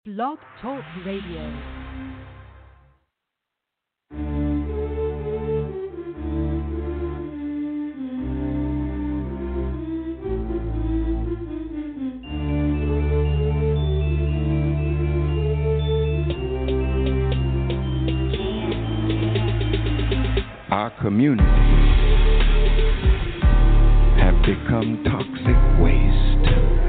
Blog Talk Radio. Our communities have become toxic waste,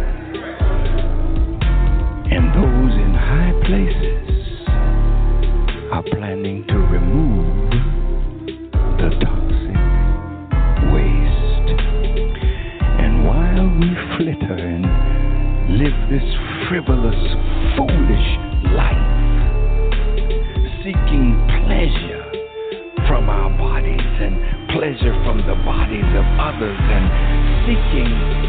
and those in high places are planning to remove the toxic waste. And while we flitter and live this frivolous, foolish life, seeking pleasure from our bodies and pleasure from the bodies of others, and seeking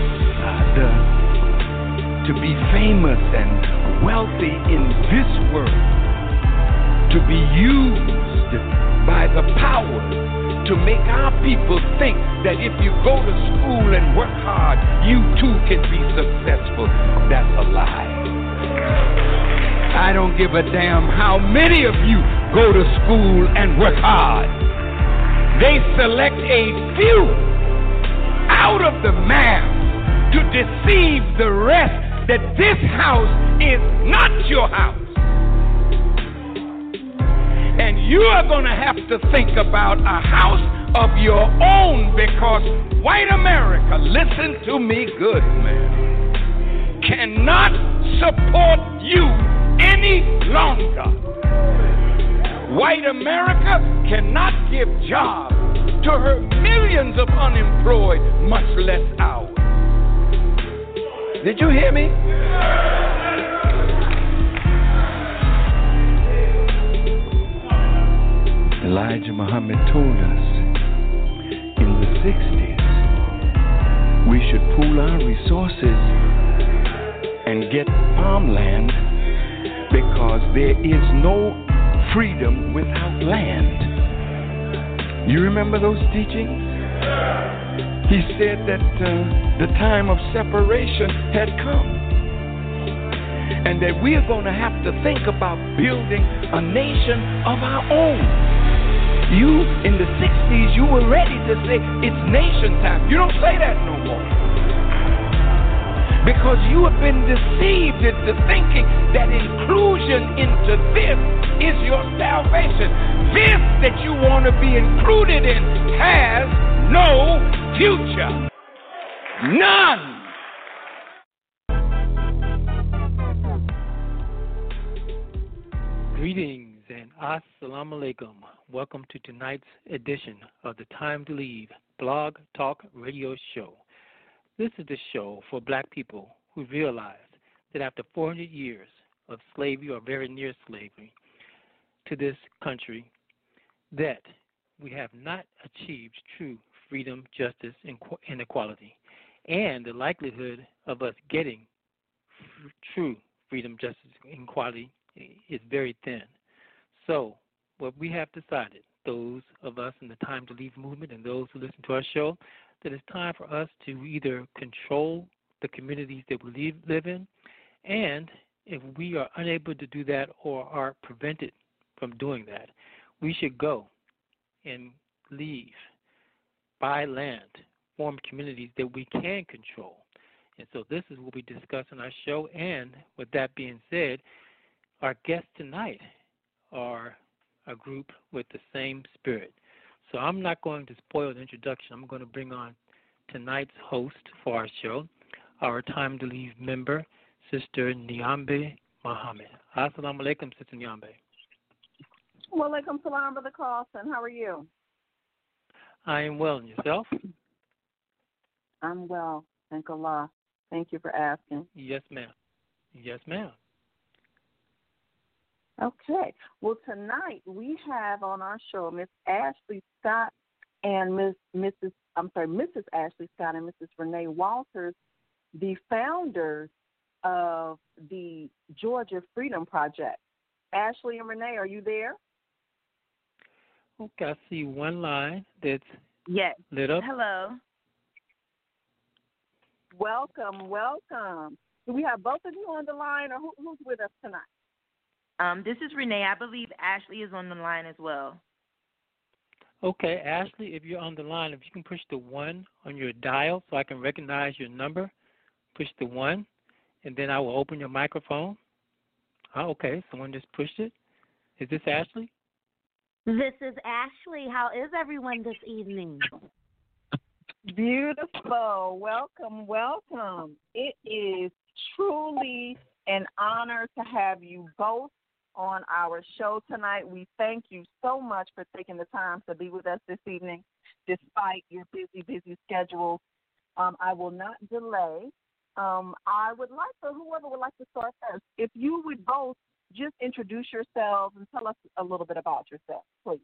to be famous and wealthy in this world, to be used by the power to make our people think that if you go to school and work hard, you too can be successful. That's a lie. I don't give a damn how many of you go to school and work hard. They select a few out of the mass to deceive the rest that this house is not your house. And you are going to have to think about a house of your own, because white America, listen to me good, man, cannot support you any longer. White America cannot give jobs to her millions of unemployed, much less ours. Did you hear me? Elijah Muhammad told us in the 60s we should pool our resources and get farmland, because there is no freedom without land. You remember those teachings? He said that the time of separation had come, and that we are going to have to think about building a nation of our own. You, in the 60s, you were ready to say it's nation time. You don't say that no more, because you have been deceived into thinking that inclusion into this is your salvation. This that you want to be included in has no future. None. Greetings and assalamu alaikum. Welcome to tonight's edition of the Time to Leave Blog Talk Radio Show. This is the show for black people who realize that after 400 years of slavery, or very near slavery, to this country, that we have not achieved true freedom, justice, and equality. And the likelihood of us getting true freedom, justice, and equality is very thin. So what we have decided, those of us in the Time to Leave movement and those who listen to our show, that it's time for us to either control the communities that we live in, and if we are unable to do that or are prevented from doing that, we should go and leave, buy land, form communities that we can control. And so this is what we discuss on our show. And with that being said, our guests tonight are a group with the same spirit. So I'm not going to spoil the introduction. I'm going to bring on tonight's host for our show, our Time to Leave member, Sister Nyambe Muhammad. Assalamu alaikum, Sister Nyambe. Wa alaikum salam, Brother Carlson. How are you? I am well. And yourself? I'm well. Thank Allah. Thank you for asking. Yes, ma'am. Yes, ma'am. Okay. Well, tonight we have on our show Miss Ashley Scott and Mrs. Ashley Scott and Mrs. Renee Walters, the founders of the Georgia Freedom Project. Ashley and Renee, are you there? Okay, I see one line that's Yes. lit up. Hello. Welcome. Do we have both of you on the line, or who's with us tonight? This is Renee. I believe Ashley is on the line as well. Okay, Ashley, if you're on the line, if you can push the 1 on your dial so I can recognize your number, push the 1, and then I will open your microphone. Oh, okay, someone just pushed it. Is this Ashley? This is Ashley. How is everyone this evening? Beautiful. Welcome, welcome. It is truly an honor to have you both on our show tonight. We thank you so much for taking the time to be with us this evening, despite your busy schedules. I will not delay. I would like for whoever would like to start first, if you would both just introduce yourselves and tell us a little bit about yourself, please.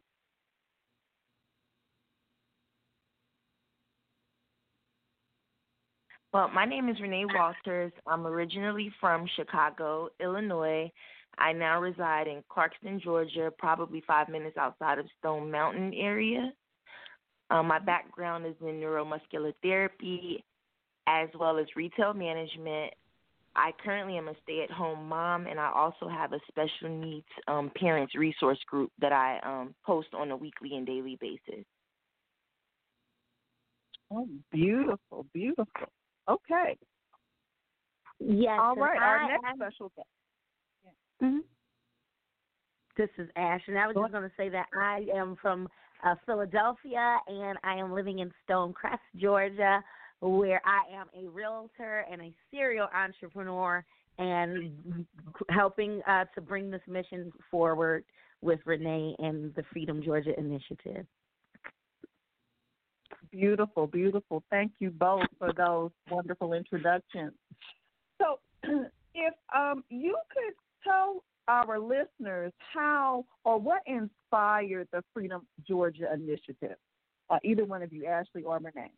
Well, my name is Renee Walters. I'm originally from Chicago, Illinois. I now reside in Clarkston, Georgia, probably 5 minutes outside of Stone Mountain area. My background is in neuromuscular therapy as well as retail management. I currently am a stay-at-home mom, and I also have a special needs parents resource group that I post on a weekly and daily basis. Oh, beautiful, beautiful. Okay. Yes. All right, our next special guest. Mm-hmm. This is Ash, and I was just going to say that I am from Philadelphia, and I am living in Stonecrest, Georgia, where I am a realtor and a serial entrepreneur and helping to bring this mission forward with Renee and the Freedom Georgia Initiative. Beautiful, beautiful. Thank you both for those wonderful introductions. So if you could tell our listeners how or what inspired the Freedom Georgia Initiative, either one of you, Ashley or Renee.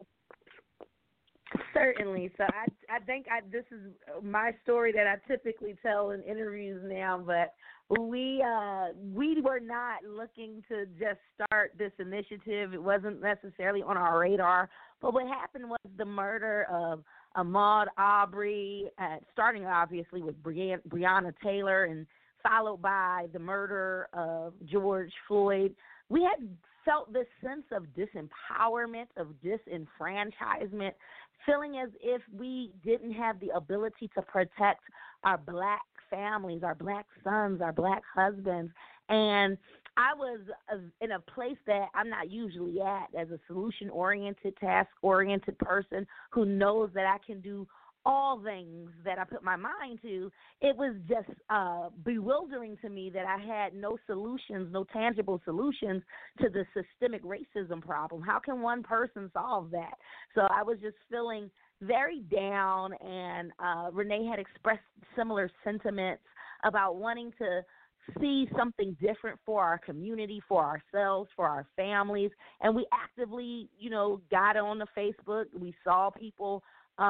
Certainly. So I think this is my story that I typically tell in interviews now, but we were not looking to just start this initiative. It wasn't necessarily on our radar. But what happened was the murder of Ahmaud Arbery, starting obviously with Breonna Taylor and followed by the murder of George Floyd. We had felt this sense of disempowerment, of disenfranchisement, feeling as if we didn't have the ability to protect our black families, our black sons, our black husbands. And I was in a place that I'm not usually at as a solution-oriented, task-oriented person who knows that I can do all things that I put my mind to. It was just bewildering to me that I had no solutions, no tangible solutions to the systemic racism problem. How can one person solve that? So I was just feeling very down, and Renee had expressed similar sentiments about wanting to see something different for our community, for ourselves, for our families. And we actively, got on the Facebook. We saw people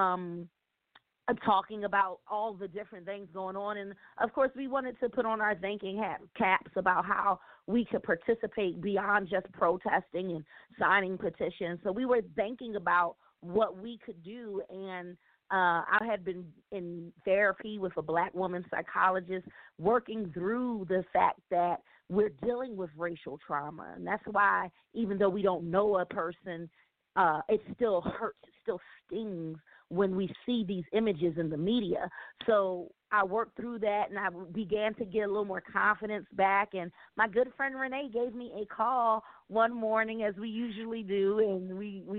talking about all the different things going on. And, of course, we wanted to put on our thinking caps about how we could participate beyond just protesting and signing petitions. So we were thinking about what we could do. And I had been in therapy with a black woman psychologist working through the fact that we're dealing with racial trauma. And that's why even though we don't know a person, it still hurts, it still stings when we see these images in the media. So I worked through that, and I began to get a little more confidence back. And my good friend Renee gave me a call one morning, as we usually do, and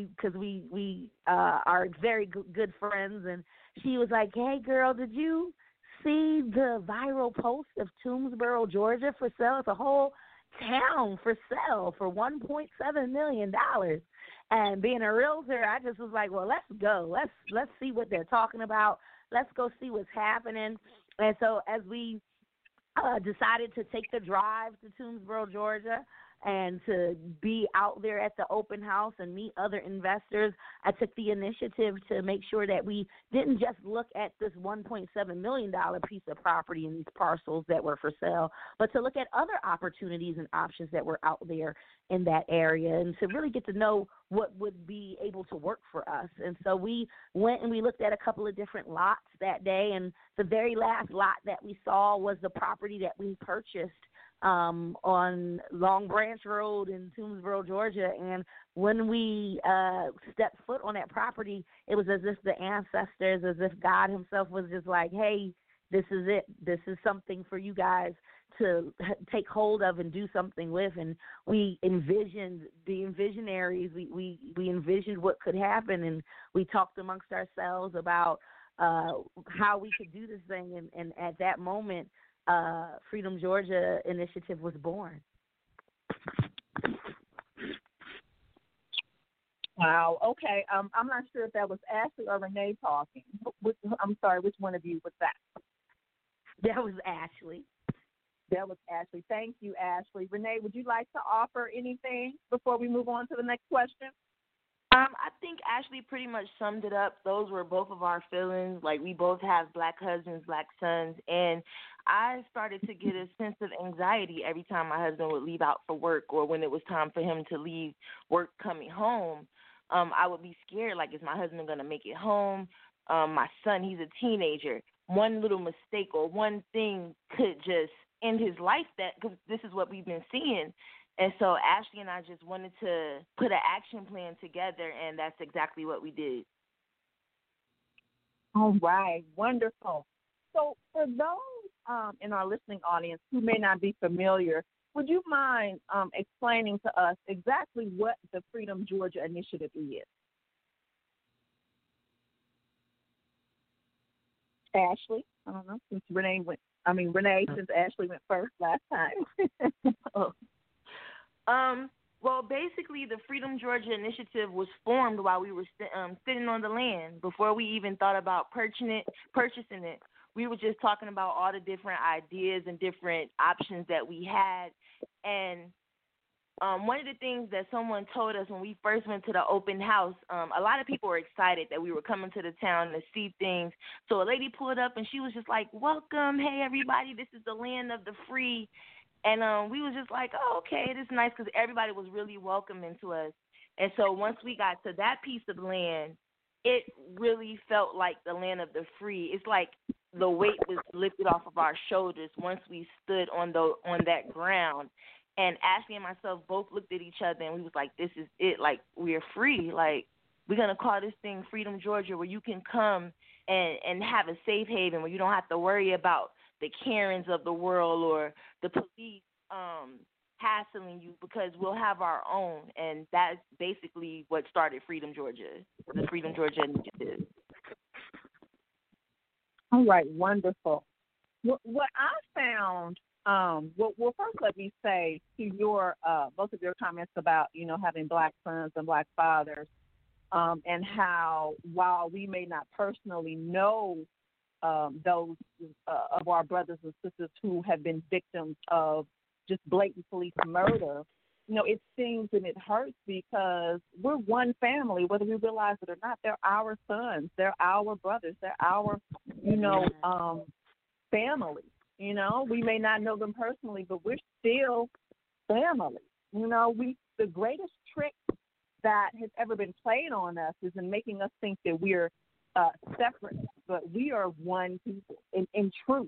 we are very good friends. And she was like, "Hey, girl, did you see the viral post of Toomsboro, Georgia for sale? It's a whole town for sale for $1.7 million. And being a realtor, I just was like, well, let's go. Let's see what they're talking about. Let's go see what's happening. And so as we decided to take the drive to Toomsboro, Georgia, and to be out there at the open house and meet other investors, I took the initiative to make sure that we didn't just look at this $1.7 million piece of property and these parcels that were for sale, but to look at other opportunities and options that were out there in that area and to really get to know what would be able to work for us. And so we went and we looked at a couple of different lots that day, and the very last lot that we saw was the property that we purchased on Long Branch Road in Toomsboro, Georgia. And when we stepped foot on that property, it was as if the ancestors, as if God himself was just like, hey, this is it. This is something for you guys to take hold of and do something with. And we envisioned being visionaries. We envisioned what could happen, and we talked amongst ourselves about how we could do this thing. And at that moment, Freedom Georgia Initiative was born. Wow. Okay. I'm not sure if that was Ashley or Renee talking. I'm sorry. Which one of you was that? That was Ashley. That was Ashley. Thank you, Ashley. Renee, would you like to offer anything before we move on to the next question? I think Ashley pretty much summed it up. Those were both of our feelings. Like, we both have black husbands, black sons, and I started to get a sense of anxiety every time my husband would leave out for work, or when it was time for him to leave work coming home. I would be scared, like, is my husband going to make it home? My son, he's a teenager. One little mistake or one thing could just end his life, because this is what we've been seeing. And so Ashley and I just wanted to put an action plan together, and that's exactly what we did. All right. Wonderful. So for those in our listening audience who may not be familiar, would you mind explaining to us exactly what the Freedom Georgia Initiative is? Ashley, I don't know, since since Ashley went first last time. Well, basically, the Freedom Georgia Initiative was formed while we were sitting on the land. Before we even thought about purchasing it, we were just talking about all the different ideas and different options that we had. And one of the things that someone told us when we first went to the open house, a lot of people were excited that we were coming to the town to see things. So a lady pulled up, and she was just like, welcome, hey, everybody, this is the land of the free. And we was just like, oh, okay, it is nice, because everybody was really welcoming to us. And so once we got to that piece of land, it really felt like the land of the free. It's like the weight was lifted off of our shoulders once we stood on that ground. And Ashley and myself both looked at each other, and we was like, this is it. Like, we're free. Like, we're going to call this thing Freedom Georgia, where you can come and have a safe haven, where you don't have to worry about the Karens of the world or the police hassling you, because we'll have our own. And that's basically what started Freedom Georgia, the Freedom Georgia Initiative. All right, wonderful. What I found, well, first let me say to your both of your comments about, having black sons and black fathers, and how while we may not personally know those of our brothers and sisters who have been victims of just blatant police murder, it stings and it hurts, because we're one family, whether we realize it or not. They're our sons, they're our brothers, they're our, family. We may not know them personally, but we're still family. The greatest trick that has ever been played on us is in making us think that we're separate, but we are one people in truth.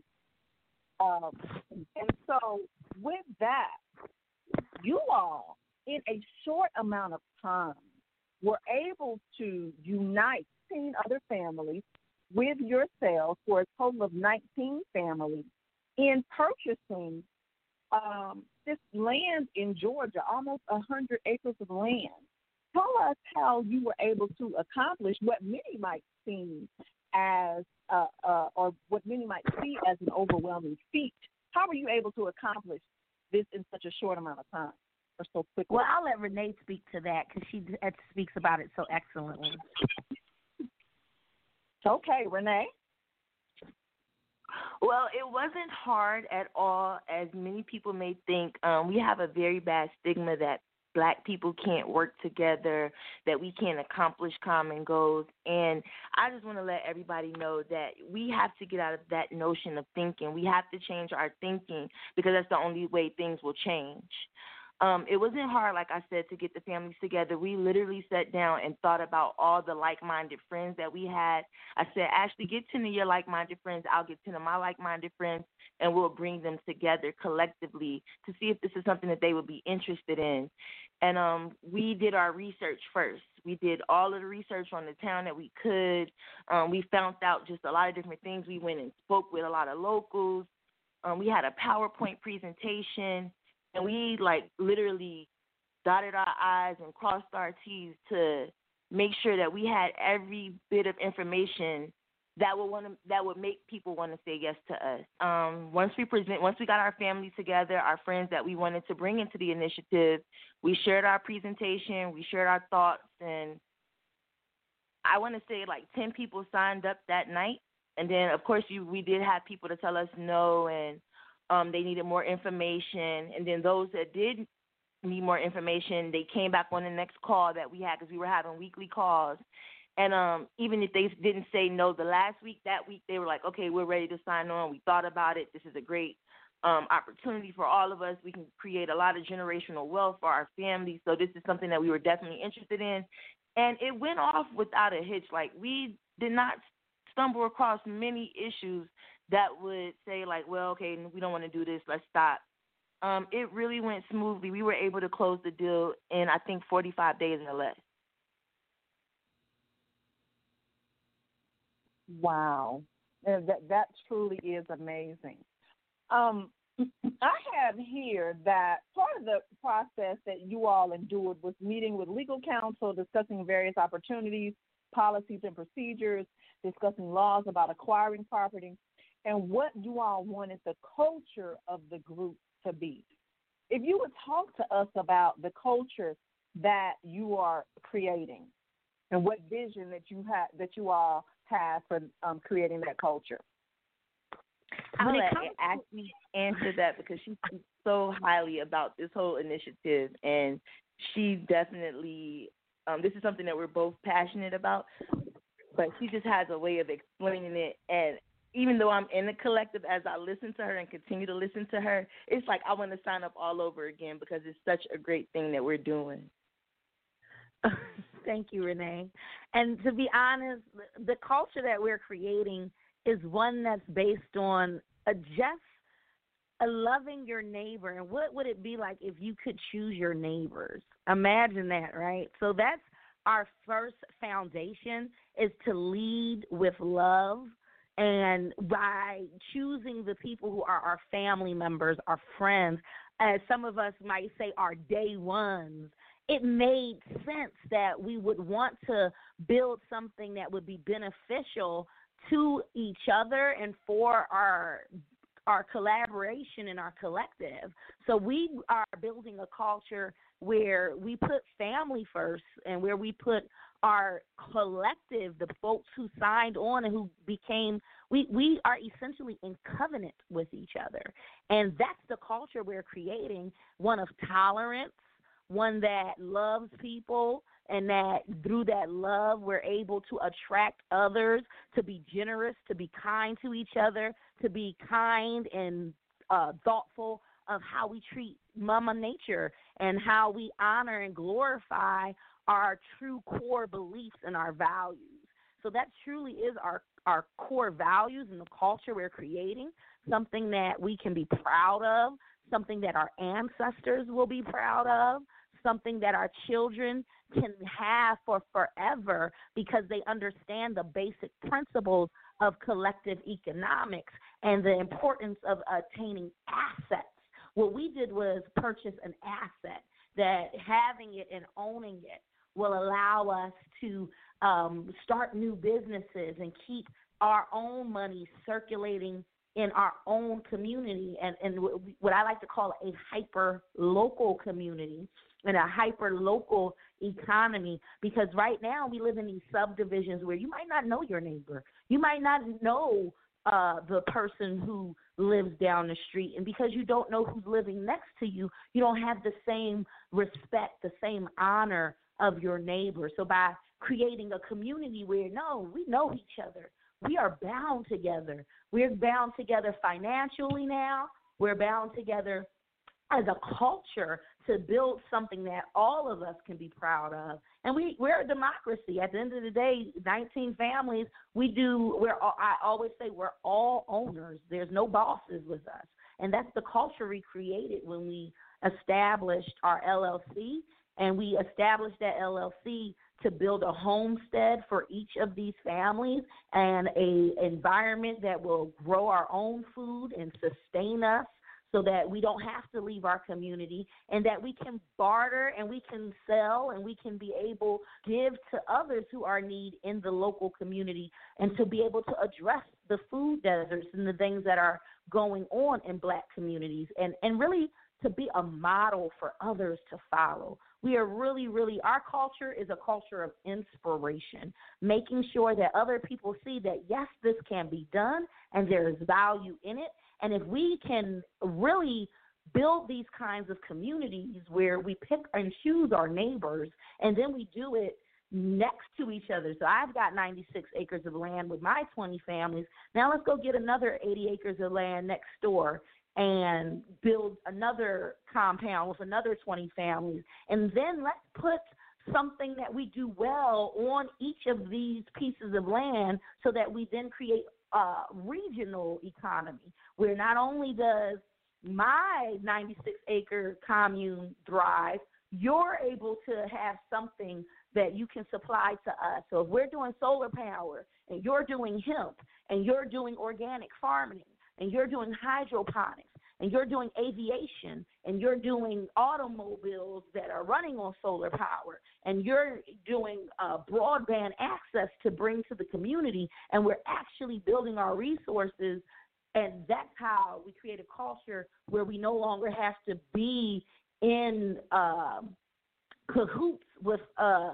And so with that, you all, in a short amount of time, were able to unite 10 other families with yourselves for a total of 19 families in purchasing this land in Georgia, almost 100 acres of land. Tell us how you were able to accomplish what many might seem as, or what many might see as an overwhelming feat. How were you able to accomplish this in such a short amount of time, or so quickly? Well, I'll let Renee speak to that, because she speaks about it so excellently. Okay, Renee. Well, it wasn't hard at all, as many people may think. We have a very bad stigma that Black people can't work together, that we can't accomplish common goals. And I just want to let everybody know that we have to get out of that notion of thinking. We have to change our thinking because that's the only way things will change. It wasn't hard, like I said, to get the families together. We literally sat down and thought about all the like-minded friends that we had. I said, Ashley, get 10 of your like-minded friends. I'll get 10 of my like-minded friends, and we'll bring them together collectively to see if this is something that they would be interested in. And we did our research first. We did all of the research on the town that we could. We found out just a lot of different things. We went and spoke with a lot of locals. We had a PowerPoint presentation. And we, literally dotted our I's and crossed our T's to make sure that we had every bit of information that would make people want to say yes to us. Once we got our family together, our friends that we wanted to bring into the initiative, we shared our presentation, we shared our thoughts, and I want to say 10 people signed up that night. And then, of course, we did have people to tell us no, and they needed more information, and then those that did need more information, they came back on the next call that we had because we were having weekly calls. And even if they didn't say no the last week, that week they were like, okay, we're ready to sign on. We thought about it. This is a great opportunity for all of us. We can create a lot of generational wealth for our families. So this is something that we were definitely interested in. And it went off without a hitch. We did not stumble across many issues that would say, well, okay, we don't want to do this, let's stop. It really went smoothly. We were able to close the deal in, I think, 45 days or less. Wow. That truly is amazing. I have here that part of the process that you all endured was meeting with legal counsel, discussing various opportunities, policies, and procedures, discussing laws about acquiring property, and what you all wanted the culture of the group to be. If you would talk to us about the culture that you are creating and what vision that you all have for creating that culture. I'll let Ashley answer that because she speaks so highly about this whole initiative, and she definitely, this is something that we're both passionate about, but she just has a way of explaining it. And even though I'm in the collective, as I listen to her and continue to listen to her, it's like I want to sign up all over again because it's such a great thing that we're doing. Thank you, Renee. And to be honest, the culture that we're creating is one that's based on just loving your neighbor. And what would it be like if you could choose your neighbors? Imagine that, right? So that's our first foundation, is to lead with love. And by choosing the people who are our family members, our friends, as some of us might say, our day ones, it made sense that we would want to build something that would be beneficial to each other and for our collaboration and our collective. So we are building a culture where we put family first and where we put our collective, the folks who signed on and who became, we are essentially in covenant with each other. And that's the culture we're creating, one of tolerance, one that loves people, and that through that love we're able to attract others, to be generous, to be kind to each other, to be kind and thoughtful of how we treat Mama Nature and how we honor and glorify our true core beliefs and our values. So that truly is our core values and the culture we're creating, something that we can be proud of, something that our ancestors will be proud of, something that our children can have for forever because they understand the basic principles of collective economics and the importance of attaining assets. What we did was purchase an asset that having it and owning it will allow us to start new businesses and keep our own money circulating in our own community and what I like to call a hyper-local community and a hyper-local economy, because right now we live in these subdivisions where you might not know your neighbor. You might not know the person who lives down the street. And because you don't know who's living next to you, you don't have the same respect, the same honor of your neighbor. So by creating a community where, no, we know each other, we are bound together. We're bound together financially now. We're bound together as a culture to build something that all of us can be proud of. And we're a democracy. At the end of the day, 19 families, I always say we're all owners. There's no bosses with us. And that's the culture we created when we established our LLC. And we established that LLC to build a homestead for each of these families and an environment that will grow our own food and sustain us, so that we don't have to leave our community, and that we can barter and we can sell and we can be able to give to others who are in need in the local community, and to be able to address the food deserts and the things that are going on in Black communities, and really to be a model for others to follow. We are really, our culture is a culture of inspiration, making sure that other people see that, yes, this can be done and there is value in it. And if we can really build these kinds of communities where we pick and choose our neighbors, and then we do it next to each other. So I've got 96 acres of land with my 20 families. Now let's go get another 80 acres of land next door and build another compound with another 20 families. And then let's put something that we do well on each of these pieces of land, so that we then create a regional economy where not only does my 96-acre commune thrive, you're able to have something that you can supply to us. So if we're doing solar power and you're doing hemp and you're doing organic farming and you're doing hydroponics and you're doing aviation and you're doing automobiles that are running on solar power and you're doing broadband access to bring to the community, and we're actually building our resources, and that's how we create a culture where we no longer have to be in cahoots with a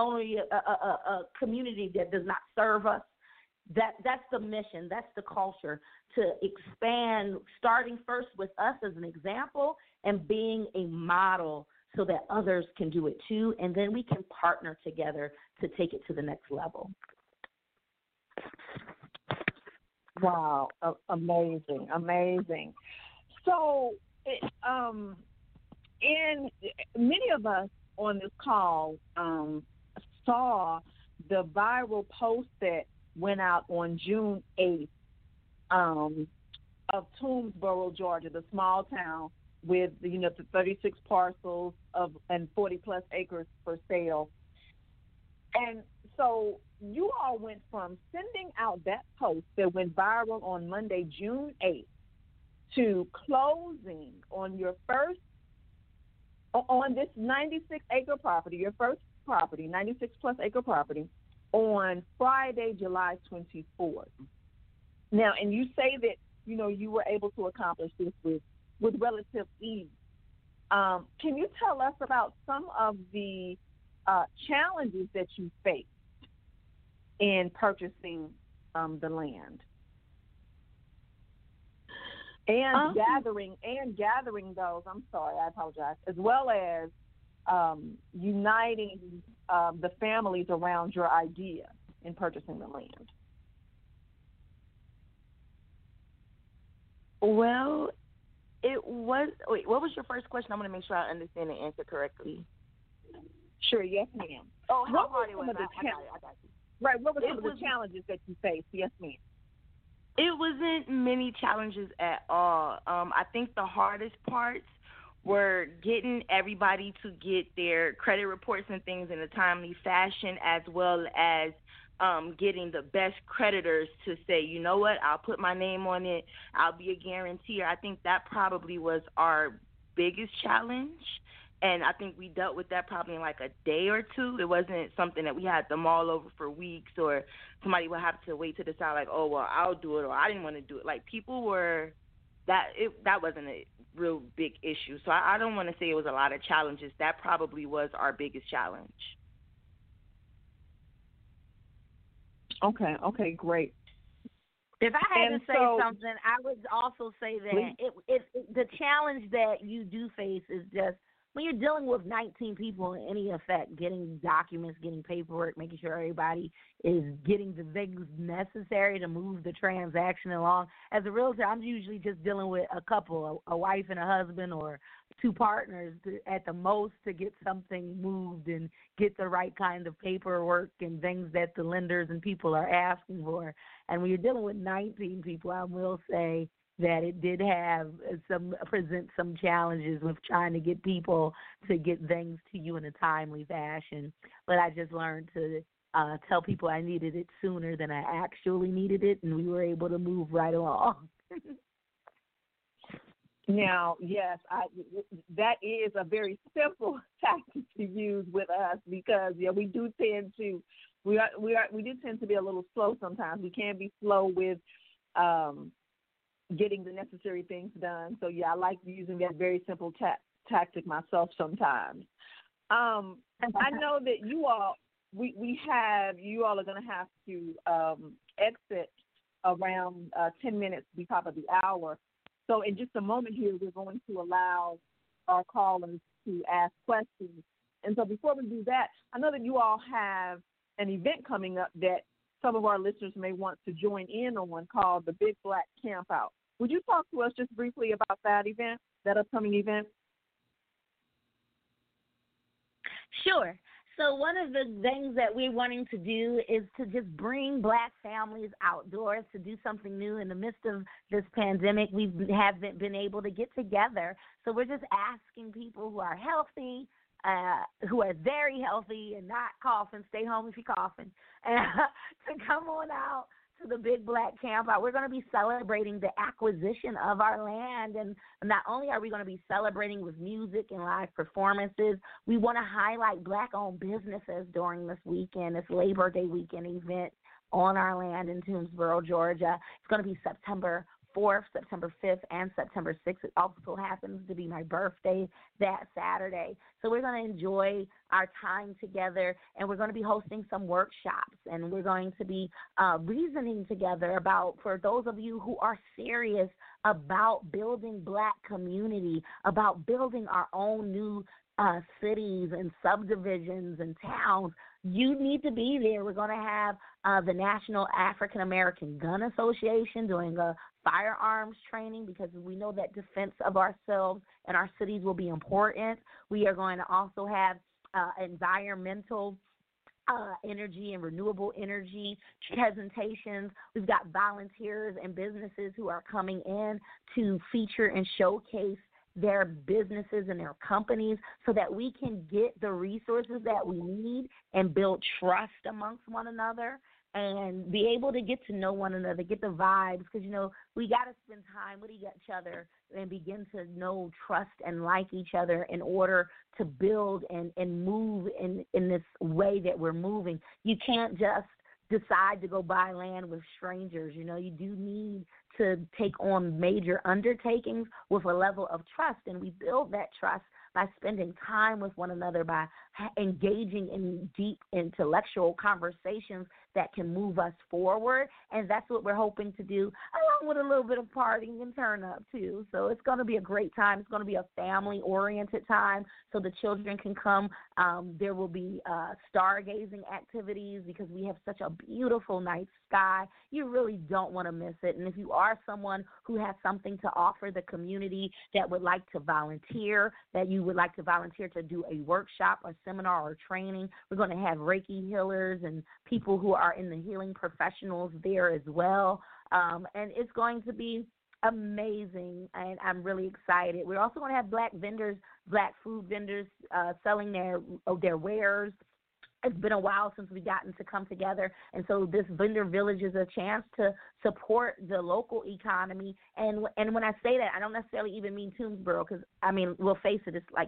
community that does not serve us. That's the mission. That's the culture, to expand, starting first with us as an example and being a model so that others can do it too, and then we can partner together to take it to the next level. Wow, amazing. So, many of us on this call saw the viral post that went out on June 8th of Toomsboro, Georgia, the small town with the 36 parcels and 40+ acres for sale. And so you all went from sending out that post that went viral on Monday, June 8th, to closing on your first, on this 96-acre property, your first property, 96+ acre property, on Friday, July 24th. Now, and you say that, you were able to accomplish this with relative ease. Can you tell us about some of the challenges that you faced in purchasing the land and gathering those? I'm sorry, I apologize. As well as uniting the families around your idea in purchasing the land. Well, it was. Wait, what was your first question? I want to make sure I understand the answer correctly. Sure, yes, ma'am. Oh, how hard it was? I got you. Right, what were some of the challenges that you faced? Yes, ma'am. It wasn't many challenges at all. I think the hardest parts were getting everybody to get their credit reports and things in a timely fashion, as well as getting the best creditors to say, you know what, I'll put my name on it, I'll be a guarantor. I think that probably was our biggest challenge, and I think we dealt with that probably in like a day or two. It wasn't something that we had them all over for weeks, or somebody would have to wait to decide like, oh, well, I'll do it, or I didn't want to do it. Like, people were, that wasn't a real big issue. So I don't want to say it was a lot of challenges. That probably was our biggest challenge. Okay, great. If I had And to say so, something, I would also say that the challenge that you do face is just when you're dealing with 19 people in any effect, getting documents, getting paperwork, making sure everybody is getting the things necessary to move the transaction along. As a realtor, I'm usually just dealing with a couple, a wife and a husband, or two partners at the most to get something moved and get the right kind of paperwork and things that the lenders and people are asking for. And when you're dealing with 19 people, I will say that it did present some challenges with trying to get people to get things to you in a timely fashion. But I just learned to tell people I needed it sooner than I actually needed it, and we were able to move right along. Now, yes, that is a very simple tactic to use with us because we do tend to be a little slow sometimes. We can be slow with getting the necessary things done. So I like using that very simple tactic myself sometimes. I know that you all are going to have to exit around 10 minutes before the top of the hour. So in just a moment here, we're going to allow our callers to ask questions. And so before we do that, I know that you all have an event coming up that some of our listeners may want to join in on called the Big Black Campout. Would you talk to us just briefly about that event, that upcoming event? Sure. So one of the things that we're wanting to do is to just bring Black families outdoors to do something new in the midst of this pandemic. We haven't been able to get together. So we're just asking people who are healthy, who are very healthy and not coughing, stay home if you're coughing, to come on out to the Big Black Campout. We're going to be celebrating the acquisition of our land, and not only are we going to be celebrating with music and live performances, we want to highlight Black-owned businesses during this weekend, this Labor Day weekend event on our land in Toomsboro, Georgia. It's going to be September 4th, September 5th, and September 6th. It also happens to be my birthday that Saturday. So we're going to enjoy our time together, and we're going to be hosting some workshops, and we're going to be reasoning together about, for those of you who are serious about building Black community, about building our own new cities and subdivisions and towns, you need to be there. We're going to have the National African American Gun Association doing a firearms training because we know that defense of ourselves and our cities will be important. We are going to also have environmental energy and renewable energy presentations. We've got volunteers and businesses who are coming in to feature and showcase their businesses and their companies so that we can get the resources that we need and build trust amongst one another and be able to get to know one another, get the vibes, because, we got to spend time with each other and begin to know, trust, and like each other in order to build and move in this way that we're moving. You can't just decide to go buy land with strangers. You do need to take on major undertakings with a level of trust, and we build that trust by spending time with one another, by engaging in deep intellectual conversations that can move us forward, and that's what we're hoping to do, along with a little bit of partying and turn up, too. So it's going to be a great time. It's going to be a family-oriented time so the children can come. There will be stargazing activities because we have such a beautiful night sky. You really don't want to miss it, and if you are someone who has something to offer the community that would like to volunteer, that you would like to volunteer to do a workshop or seminar or training, we're going to have Reiki healers and people who are in the healing professionals there as well. And it's going to be amazing, and I'm really excited. We're also going to have Black vendors, Black food vendors selling their wares. It's been a while since we've gotten to come together, and so this vendor village is a chance to support the local economy. And when I say that, I don't necessarily even mean Toomsboro because, we'll face it, it's like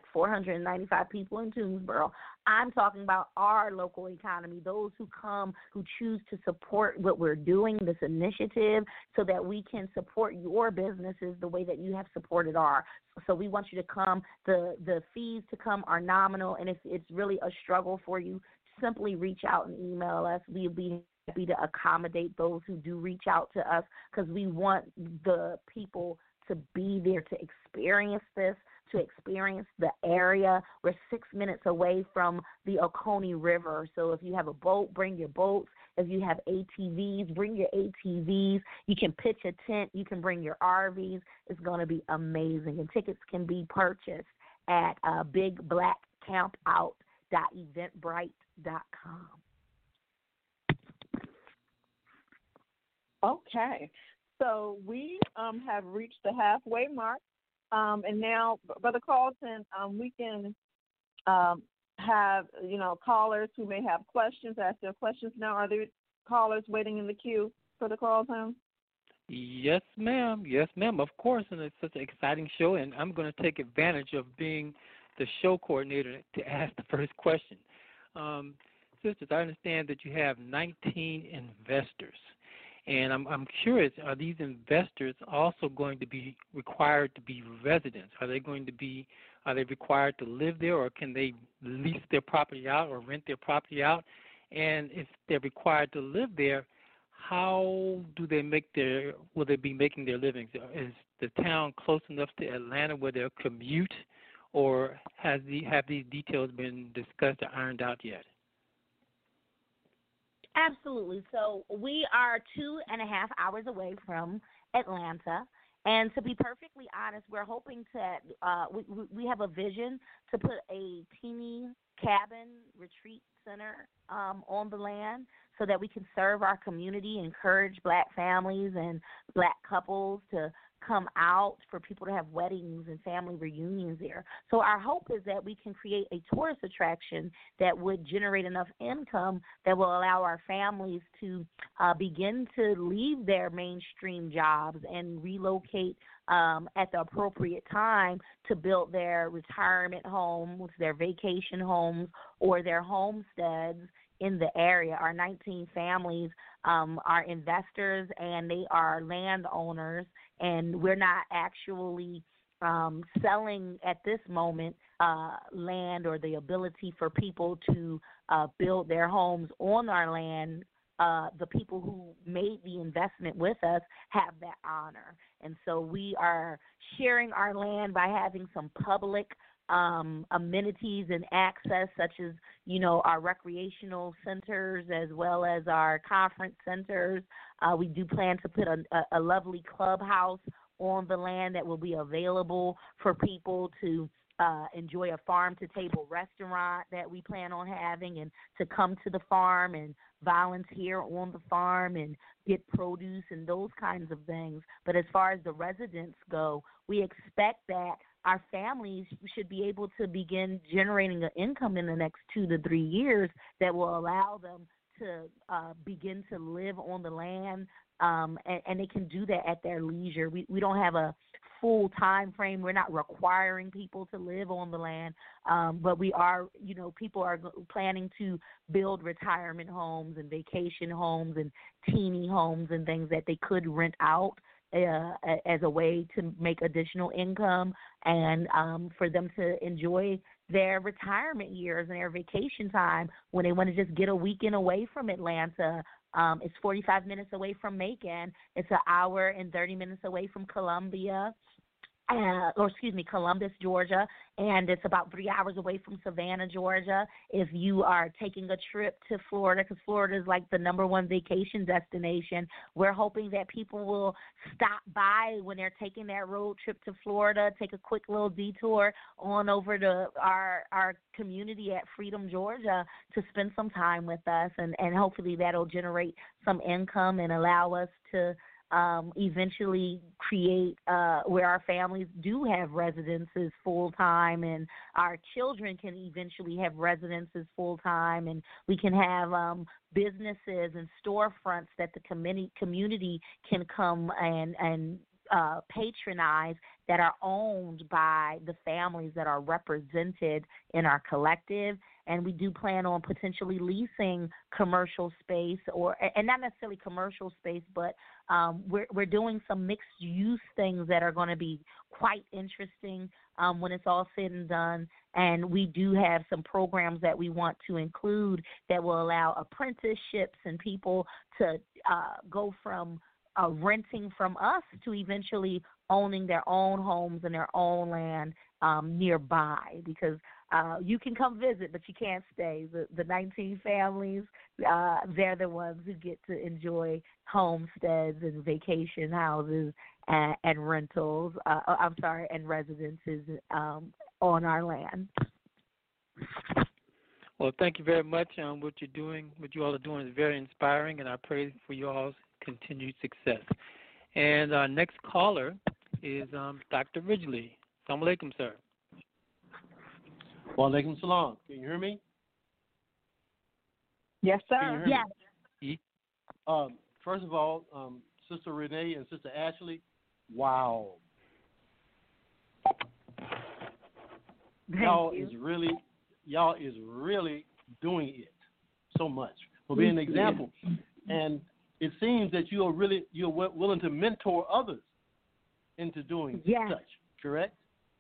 495 people in Toomsboro. I'm talking about our local economy, those who come, who choose to support what we're doing, this initiative, so that we can support your businesses the way that you have supported ours. So we want you to come. The fees to come are nominal, and if it's really a struggle for you, simply reach out and email us. We'll be happy to accommodate those who do reach out to us because we want the people to be there to experience this, to experience the area. We're 6 minutes away from the Oconee River. So if you have a boat, bring your boats. If you have ATVs, bring your ATVs. You can pitch a tent. You can bring your RVs. It's going to be amazing. And tickets can be purchased at bigblackcampout.eventbrite.com. Okay. So we have reached the halfway mark. And now, Brother Carlton, we can have, callers who may have questions, ask their questions now. Are there callers waiting in the queue for the Carlton? Yes, ma'am. Yes, ma'am. Of course, and it's such an exciting show, and I'm going to take advantage of being the show coordinator to ask the first question. Sisters, I understand that you have 19 investors. And I'm curious, are these investors also going to be required to be residents? Are they required to live there, or can they lease their property out or rent their property out? And if they're required to live there, how do they will they be making their livings? Is the town close enough to Atlanta where they'll commute, or have these details been discussed or ironed out yet? Absolutely. So we are 2.5 hours away from Atlanta. And to be perfectly honest, we're hoping to, we have a vision to put a teeny cabin retreat center on the land so that we can serve our community, encourage Black families and Black couples to come out, for people to have weddings and family reunions there. So our hope is that we can create a tourist attraction that would generate enough income that will allow our families to begin to leave their mainstream jobs and relocate at the appropriate time to build their retirement homes, their vacation homes, or their homesteads in the area. Our 19 families are investors, and they are landowners, and we're not actually selling at this moment land or the ability for people to build their homes on our land. The people who made the investment with us have that honor. And so we are sharing our land by having some public amenities and access, such as, our recreational centers as well as our conference centers. We do plan to put a lovely clubhouse on the land that will be available for people to enjoy a farm-to-table restaurant that we plan on having, and to come to the farm and volunteer on the farm and get produce and those kinds of things. But as far as the residents go, we expect that our families should be able to begin generating an income in the next 2 to 3 years that will allow them to begin to live on the land, and they can do that at their leisure. We don't have a full time frame. We're not requiring people to live on the land, but we are, people are planning to build retirement homes and vacation homes and teeny homes and things that they could rent out as a way to make additional income, and for them to enjoy their retirement years and their vacation time when they want to just get a weekend away from Atlanta. It's 45 minutes away from Macon. It's an hour and 30 minutes away from Columbus, Georgia, and it's about 3 hours away from Savannah, Georgia. If you are taking a trip to Florida, because Florida is like the #1 vacation destination, we're hoping that people will stop by when they're taking that road trip to Florida, take a quick little detour on over to our community at Freedom, Georgia, to spend some time with us, and hopefully that'll generate some income and allow us to eventually create where our families do have residences full-time, and our children can eventually have residences full-time, and we can have businesses and storefronts that the community can come and patronize that are owned by the families that are represented in our collective. And we do plan on potentially leasing commercial space, and not necessarily commercial space, but we're doing some mixed use things that are going to be quite interesting when it's all said and done. And we do have some programs that we want to include that will allow apprenticeships and people to go from renting from us to eventually owning their own homes and their own land nearby, because you can come visit, but you can't stay. The 19 families, they're the ones who get to enjoy homesteads and vacation houses and rentals, and residences on our land. Well, thank you very much. What you all are doing is very inspiring, and I pray for you all's continued success. And our next caller is Dr. Ridgely. Assalamu alaikum, sir. Wa alaikum salam. Can you hear me? Yes, sir. Yes. First of all, Sister Renee and Sister Ashley, wow. Y'all is really doing it so much for being an example. And it seems that you're willing to mentor others into doing such, correct?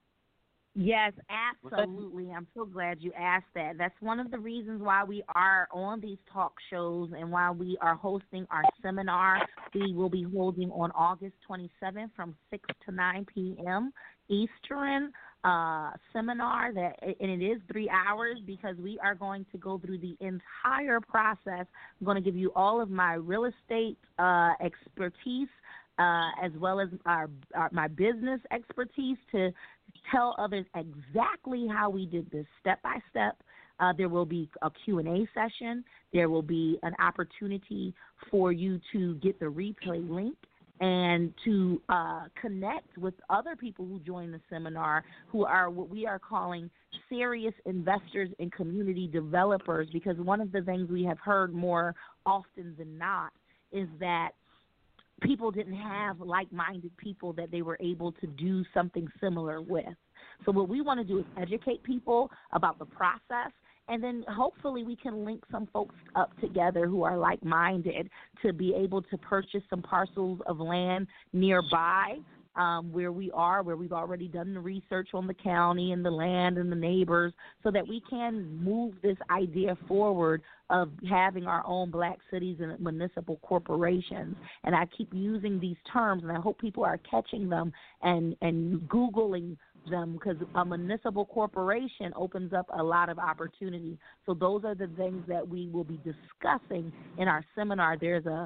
Yes, absolutely. I'm so glad you asked that. That's one of the reasons why we are on these talk shows and why we are hosting our seminar. We will be holding on August 27th from 6 to 9 p.m. Eastern seminar, and it is 3 hours because we are going to go through the entire process. I'm going to give you all of my real estate expertise as well as my business expertise to tell others exactly how we did this step by step. There will be a Q&A session. There will be an opportunity for you to get the replay link and to connect with other people who join the seminar who are what we are calling serious investors and community developers, because one of the things we have heard more often than not is that people didn't have like-minded people that they were able to do something similar with. So what we want to do is educate people about the process, and then hopefully we can link some folks up together who are like-minded to be able to purchase some parcels of land nearby where we've already done the research on the county and the land and the neighbors, so that we can move this idea forward of having our own black cities and municipal corporations. And I keep using these terms, and I hope people are catching them and Googling them, because a municipal corporation opens up a lot of opportunity. So those are the things that we will be discussing in our seminar. There's a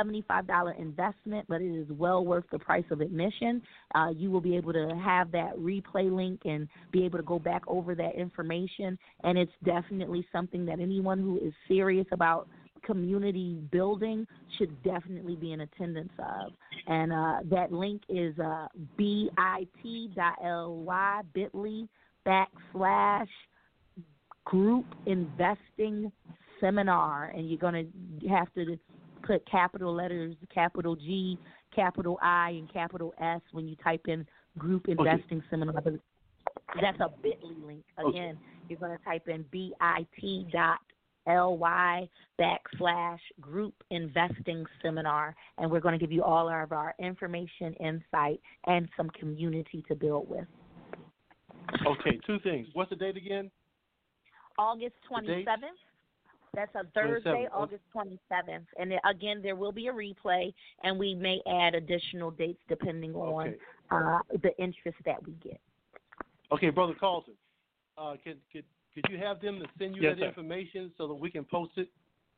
$75 investment, but it is well worth the price of admission. You will be able to have that replay link and be able to go back over that information, and it's definitely something that anyone who is serious about community building should definitely be in attendance of. And that link is bit.ly/group investing seminar, and you're going to have to put capital letters, capital G, capital I, and capital S when you type in group investing seminar. That's a bit.ly link. Again, you're going to type in bit.ly/group investing seminar, and we're going to give you all of our information, insight, and some community to build with. Okay, two things. What's the date again? August 27th. That's a Thursday, August 27th. And again, there will be a replay, and we may add additional dates depending on the interest that we get. Okay, Brother Carlton, could you have them to send you that information so that we can post it?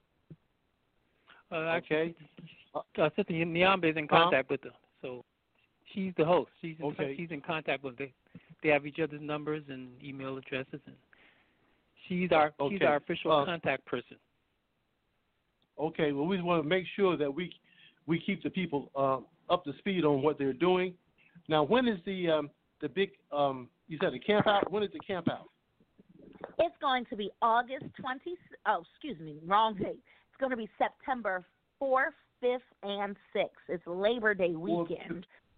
Okay. Sister Nyambe is in contact with her, so she's the host. She's in contact with them. They have each other's numbers and email addresses, and she's our official contact person. Okay. Well, we just want to make sure that we keep the people up to speed on what they're doing. Now, when is the big you said the camp out? When is the camp out? It's going to be August 20. Oh, excuse me, wrong date. It's going to be September 4th, 5th, and 6th. It's Labor Day weekend.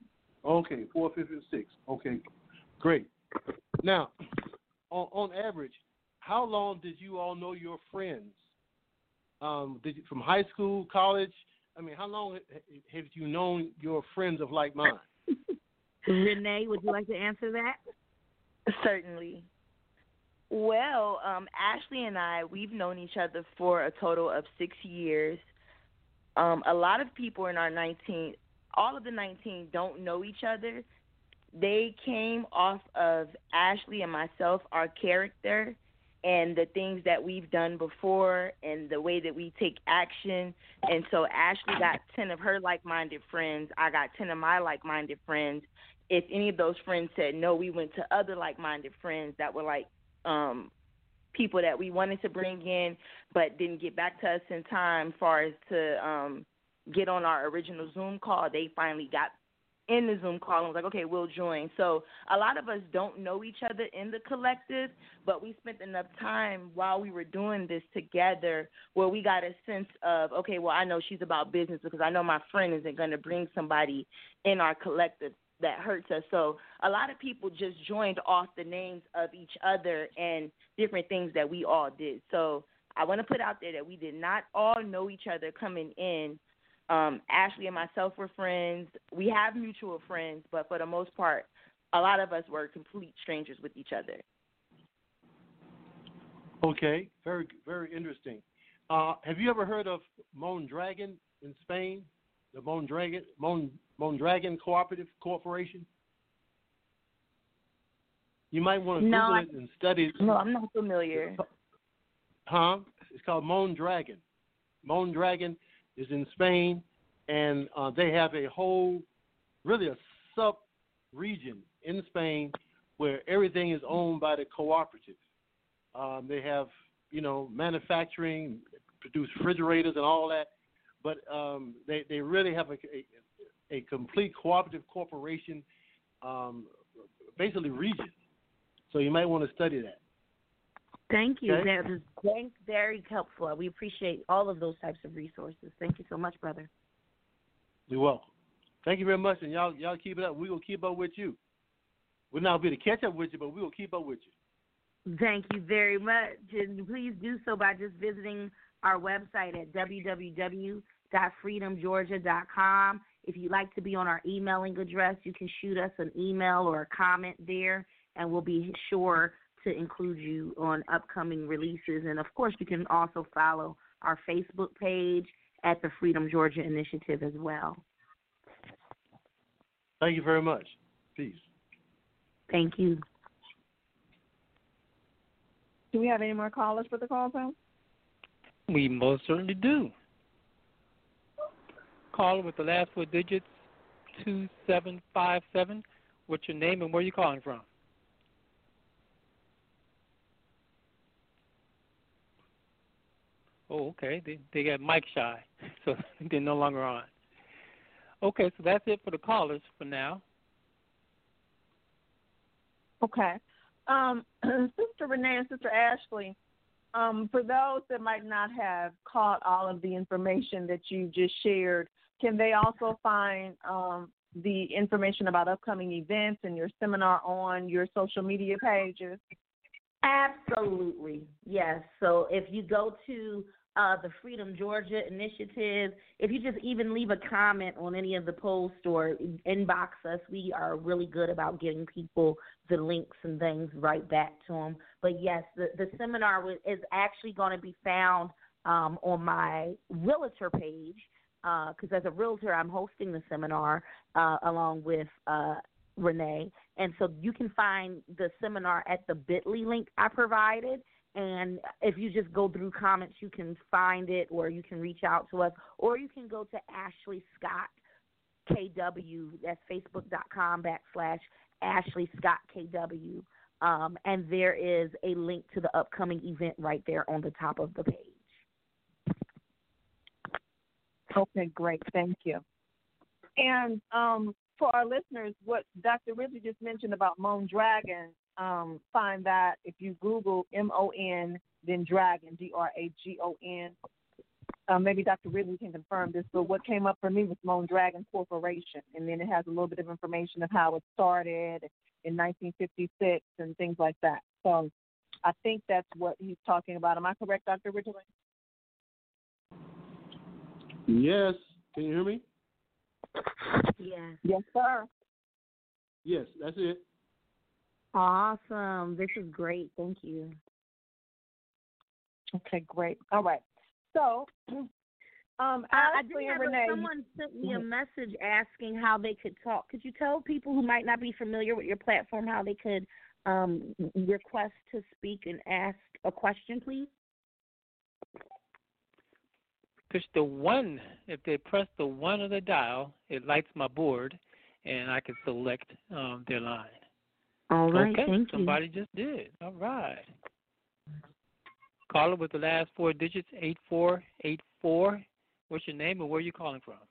Okay, 4th, 5th, and 6th. Okay, great. Now, on average, how long did you all know your friends? Did you, from high school, college? I mean, how long have you known your friends of like mind? Renee, would you like to answer that? Certainly. Well, Ashley and I, we've known each other for a total of 6 years. A lot of people in our 19, all of the 19 don't know each other. They came off of Ashley and myself, our character, and the things that we've done before and the way that we take action. And so Ashley got 10 of her like-minded friends. I got 10 of my like-minded friends. If any of those friends said no, we went to other like-minded friends that were like people that we wanted to bring in but didn't get back to us in time as far as to get on our original Zoom call. They finally got in the Zoom call and was like, okay, we'll join. So a lot of us don't know each other in the collective, but we spent enough time while we were doing this together where we got a sense of, okay, well, I know she's about business because I know my friend isn't going to bring somebody in our collective that hurts us. So a lot of people just joined off the names of each other and different things that we all did. So I want to put out there that we did not all know each other coming in. Ashley and myself were friends. We have mutual friends, but for the most part, a lot of us were complete strangers with each other. Okay, very, very interesting. Have you ever heard of Mondragon in Spain? The Mondragon Cooperative Corporation? You might want to Google it and study it. No, I'm not familiar. Huh? It's called Mondragon. Mondragon is in Spain, and they have a whole, really a sub-region in Spain where everything is owned by the cooperative. They have, manufacturing, produce refrigerators and all that, but they really have a complete cooperative corporation, basically region. So you might want to study that. Thank you. Okay? That was very helpful. We appreciate all of those types of resources. Thank you so much, brother. You're welcome. Thank you very much, and y'all keep it up. We will keep up with you. We'll not be able to catch up with you, but we will keep up with you. Thank you very much. And please do so by just visiting our website at www.freedomgeorgia.com. If you'd like to be on our emailing address, you can shoot us an email or a comment there, and we'll be sure to include you on upcoming releases. And, of course, you can also follow our Facebook page at the Freedom Georgia Initiative as well. Thank you very much. Peace. Thank you. Do we have any more callers for the call zone? We most certainly do. Caller with the last 4 digits, 2757. What's your name and where you calling from? Oh, okay. They got mic shy, so they're no longer on. Okay, so that's it for the callers for now. Okay. Sister Renee and Sister Ashley, for those that might not have caught all of the information that you just shared, can they also find the information about upcoming events and your seminar on your social media pages? Absolutely, yes. So if you go to the Freedom Georgia Initiative, if you just even leave a comment on any of the posts or inbox us, we are really good about getting people the links and things right back to them. But, yes, the seminar is actually going to be found on my realtor page because as a realtor, I'm hosting the seminar along with Renee. And so you can find the seminar at the bit.ly link I provided. And if you just go through comments, you can find it, or you can reach out to us, or you can go to Ashley Scott KW. That's facebook.com/Ashley Scott KW. And there is a link to the upcoming event right there on the top of the page. Okay, great. Thank you. And for our listeners, what Dr. Ridley just mentioned about Mondragon, find that if you Google MON, then Dragon, DRAGON. maybe Dr. Ridley can confirm this, but what came up for me was Lone Dragon Corporation, and then it has a little bit of information of how it started in 1956 and things like that. So I think that's what he's talking about. Am I correct, Dr. Ridley? Yes. Can you hear me? Yes. Yes, sir. Yes, that's it. Awesome. This is great. Thank you. Okay, great. All right. So, I did Ashley have and Renee, someone sent me a message asking how they could talk. Could you tell people who might not be familiar with your platform how they could request to speak and ask a question, please? Push the one. If they press the one on the dial, it lights my board, and I can select their line. All right, okay, thank you. Somebody just did. All right. Caller with the last 4 digits, 8484. What's your name and where are you calling from?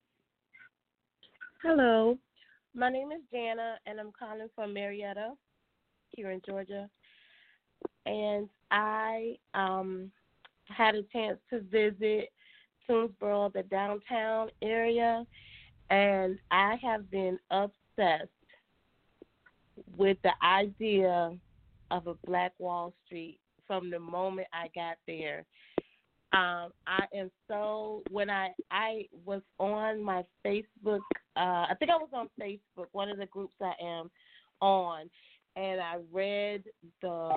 Hello. My name is Jana, and I'm calling from Marietta here in Georgia. And I had a chance to visit Toomsboro, the downtown area, and I have been obsessed with the idea of a Black Wall Street from the moment I got there. I am so, when I was on my Facebook, I think I was on Facebook, one of the groups I am on, and I read the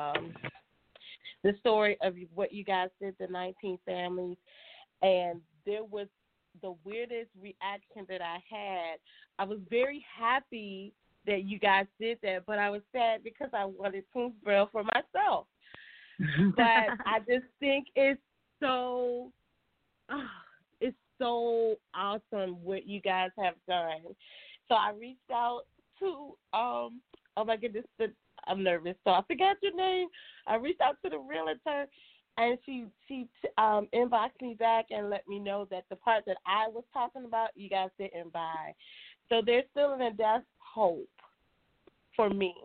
story of what you guys did, the 19 families, and there was the weirdest reaction that I had. I was very happy that you guys did that, but I was sad because I wanted Toomsboro for myself. But I just think it's so awesome what you guys have done. So I reached out to oh my goodness, I'm nervous, so I forgot your name. I reached out to the realtor, and she inboxed me back and let me know that the part that I was talking about, you guys didn't buy. So there's still an that's hope for me.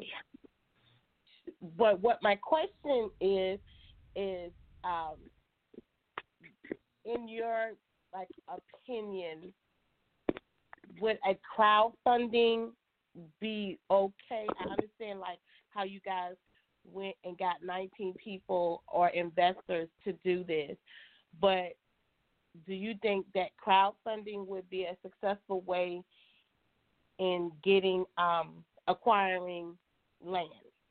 But what my question is in your opinion, would a crowdfunding be okay? I understand how you guys went and got 19 people or investors to do this, but do you think that crowdfunding would be a successful way in getting acquiring land?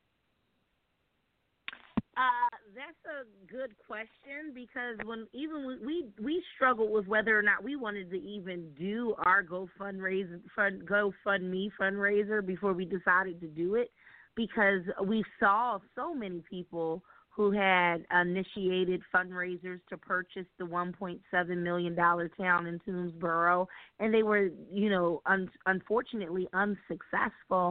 That's a good question because when we struggled with whether or not we wanted to even do our GoFundMe fundraiser before we decided to do it, because we saw so many people who had initiated fundraisers to purchase the $1.7 million town in Toomsboro, and they were, unfortunately unsuccessful.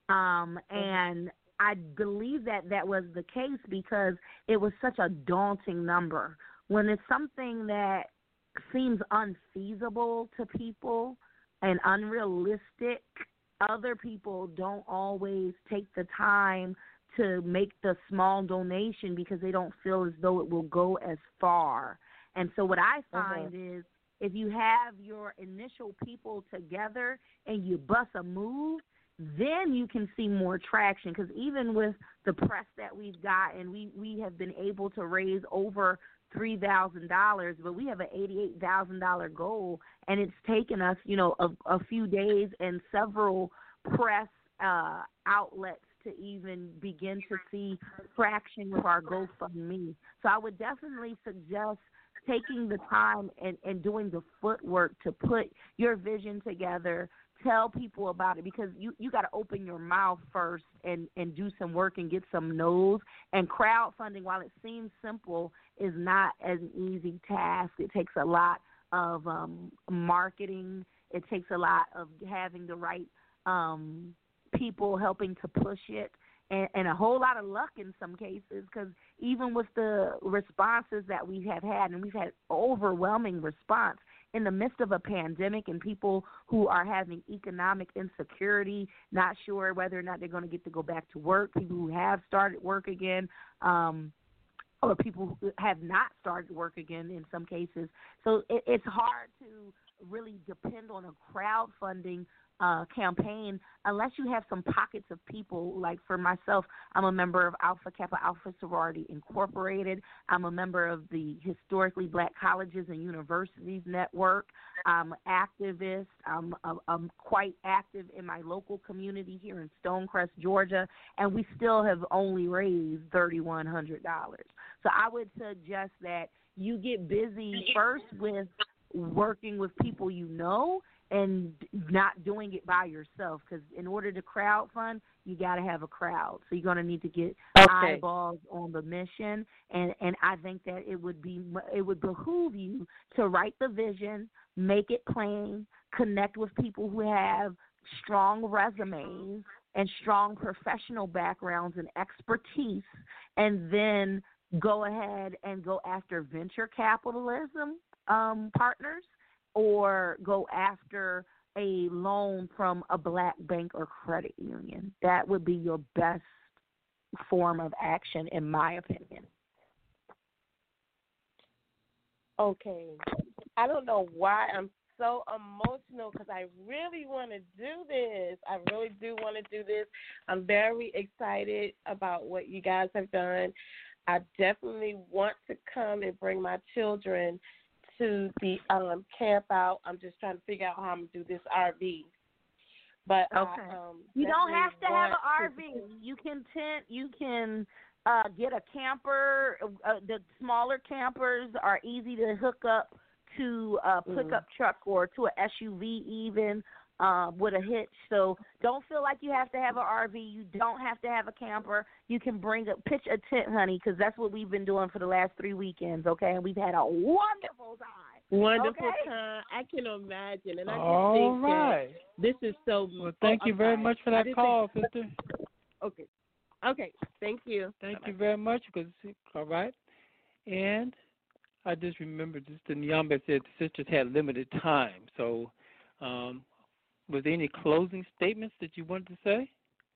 And I believe that was the case because it was such a daunting number. When it's something that seems unfeasible to people and unrealistic, other people don't always take the time to make the small donation because they don't feel as though it will go as far. And so what I find is if you have your initial people together and you bust a move, then you can see more traction, because even with the press that we've gotten, we have been able to raise over $3,000, but we have an $88,000 goal, and it's taken us, a few days and several press outlets to even begin to see traction with our GoFundMe. So I would definitely suggest taking the time and doing the footwork to put your vision together, tell people about it, because you got to open your mouth first and do some work and get some no's. And crowdfunding, while it seems simple, is not an easy task. It takes a lot of marketing. It takes a lot of having the right people helping to push it, and a whole lot of luck in some cases, because even with the responses that we have had, and we've had overwhelming response in the midst of a pandemic and people who are having economic insecurity, not sure whether or not they're going to get to go back to work, people who have started work again, or people who have not started work again in some cases. So it's hard to really depend on a crowdfunding campaign unless you have some pockets of people. Like for myself, I'm a member of Alpha Kappa Alpha Sorority Incorporated. I'm a member of the Historically Black Colleges and Universities Network. I'm an activist. I'm quite active in my local community here in Stonecrest, Georgia, and we still have only raised $3,100. So I would suggest that you get busy first with working with people you know and not doing it by yourself, because in order to crowdfund, you got to have a crowd. So you're going to need to get eyeballs on the mission, and I think that it would behoove you to write the vision, make it plain, connect with people who have strong resumes and strong professional backgrounds and expertise, and then go ahead and go after venture capitalism partners, or go after a loan from a black bank or credit union. That would be your best form of action, in my opinion. Okay. I don't know why I'm so emotional, because I really want to do this. I really do want to do this. I'm very excited about what you guys have done. I definitely want to come and bring my children to the camp out. I'm just trying to figure out how I'm going to do this RV. But okay. You don't have to have an RV. You can tent. You can get a camper. The smaller campers are easy to hook up to a pickup truck or to an SUV even with a hitch. So don't feel like you have to have an RV. You don't have to have a camper. You can pitch a tent, honey, because that's what we've been doing for the last 3 weekends, okay? And we've had a wonderful time. Wonderful time. I can imagine. And I just think right. that this is so... Well, thank you very much for that call, sister. Okay. Thank you. Thank you very much. All right. And I just remembered, Sister Nyamba said the sisters had limited time. So was there any closing statements that you wanted to say?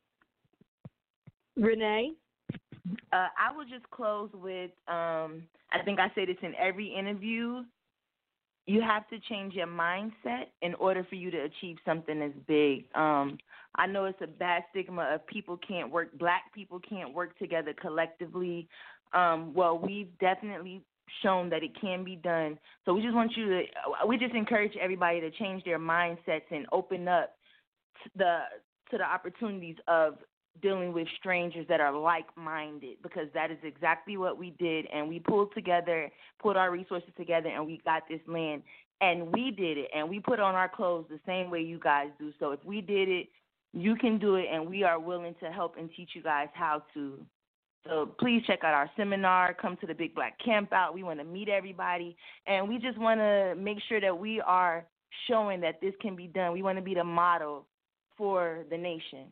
Renee? I will just close with, I think I say this in every interview, you have to change your mindset in order for you to achieve something as big. I know it's a bad stigma of black people can't work together collectively. Well, we've definitely shown that it can be done. So we just encourage everybody to change their mindsets and open up to the opportunities of dealing with strangers that are like-minded, because that is exactly what we did. And we pulled our resources together, and we got this land. And we did it, and we put on our clothes the same way you guys do. So if we did it, you can do it, and we are willing to help and teach you guys how to. So please check out our seminar. Come to the Big Black Camp Out. We want to meet everybody, and we just want to make sure that we are showing that this can be done. We want to be the model for the nation.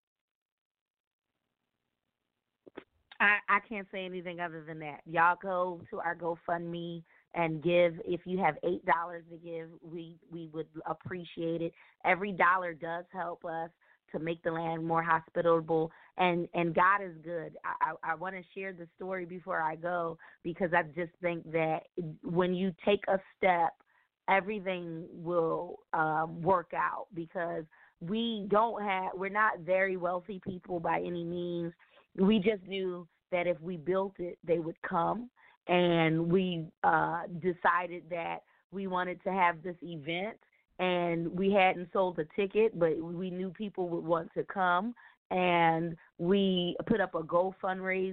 I can't say anything other than that. Y'all go to our GoFundMe and give. If you have $8 to give, we would appreciate it. Every dollar does help us to make the land more hospitable, and God is good. I want to share the story before I go, because I just think that when you take a step, everything will work out, because we're not very wealthy people by any means. We just knew that if we built it, they would come, and we decided that we wanted to have this event, and we hadn't sold a ticket, but we knew people would want to come, and we put up a GoFundMe,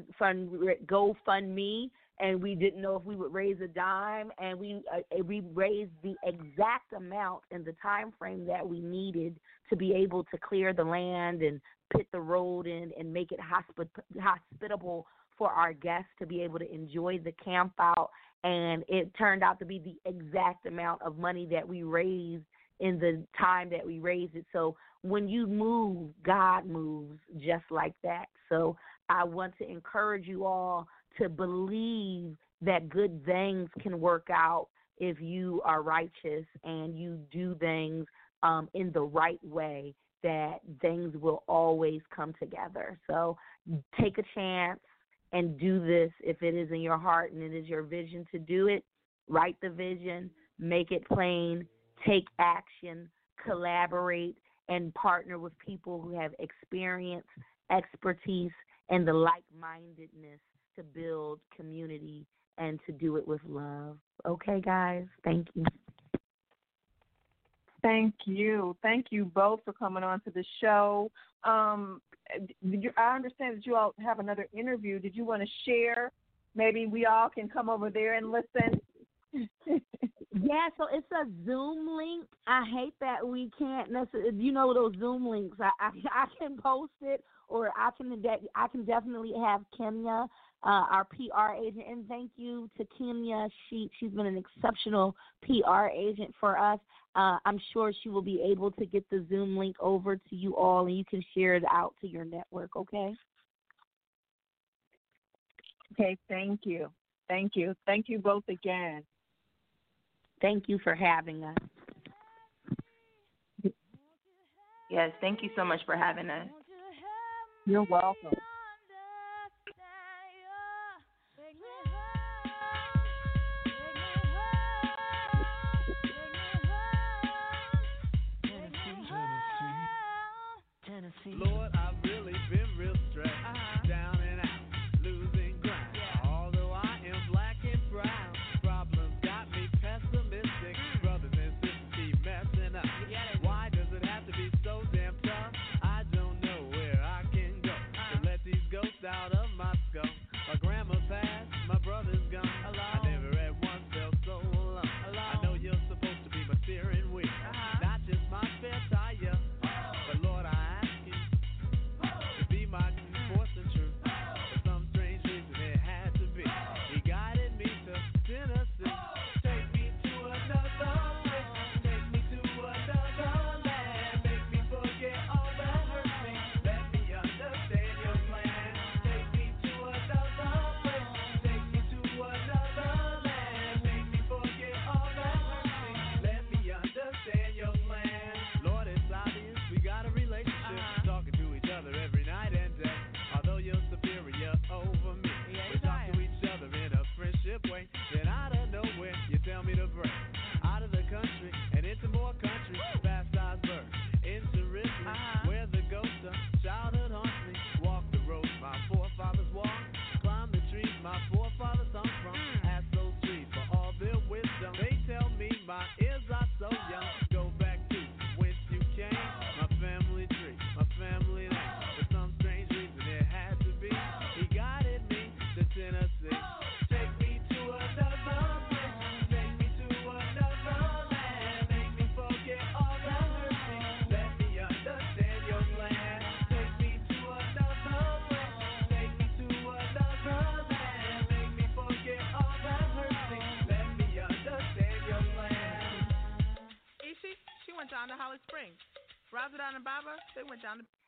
and we didn't know if we would raise a dime, and we raised the exact amount in the time frame that we needed to be able to clear the land and put the road in and make it hospitable for our guests to be able to enjoy the camp out. And it turned out to be the exact amount of money that we raised in the time that we raised it. So when you move, God moves just like that. So I want to encourage you all to believe that good things can work out if you are righteous and you do things in the right way, that things will always come together. So take a chance, and do this if it is in your heart and it is your vision to do it. Write the vision, make it plain, take action, collaborate, and partner with people who have experience, expertise, and the like-mindedness to build community and to do it with love. Okay, guys? Thank you. Thank you. Thank you both for coming on to the show. I understand that you all have another interview. Did you want to share? Maybe we all can come over there and listen. Yeah, so it's a Zoom link. I hate that we can't necessarily, those Zoom links. I can post it, or I can definitely have Kenya, our PR agent, and thank you to Kenya. She's been an exceptional PR agent for us. I'm sure she will be able to get the Zoom link over to you all, and you can share it out to your network. Okay. Okay. Thank you. Thank you. Thank you both again. Thank you for having us. Yes, thank you so much for having us. You're welcome. Lord, I've really been real stressed, down and out, losing ground. Although I am black and brown, problems got me pessimistic. Brothers and sisters keep messing up. Why does it have to be so damn tough? I don't know where I can go to let these ghosts out of my skull. My grandma passed, my brother's gone. I never at once felt so alone. I know you're supposed to be my steering wheel, not just my spare tire. But Lord, I ask you to be my force and truth. For some strange reason it had to be. He guided me to Tennessee. Take me to another place. Take me to another land. Make me forget all that hurt me. Let me understand your plan. Take me to another place. Take me to another land. Make me forget all that hurt me. Let me understand your plan. Lord, it's obvious we got a relationship. Talking to each other every night and day. Although you're superior over me, we talk to each other in a friendship way. Then out of nowhere, you tell me to break out of the country and into more country. Past Osborne, into Richmond, where the ghost of childhood haunts me. Walk the roads my forefathers walked, climb the trees my forefathers hung from. Ask those trees for all their wisdom. They tell me my ears are so young. Go back to whence you came, my family tree, my family name. For some strange reason it had to be. He guided me to Tennessee. Take me to another place. Take me to another land. Make me forget all that hurt me. Let me understand your plan. Take me to another place. Take me to another land. Make me forget all that hurt me. Let me understand your plan. Ishi, she went down to Holly Springs. Razadon and Baba, they went down to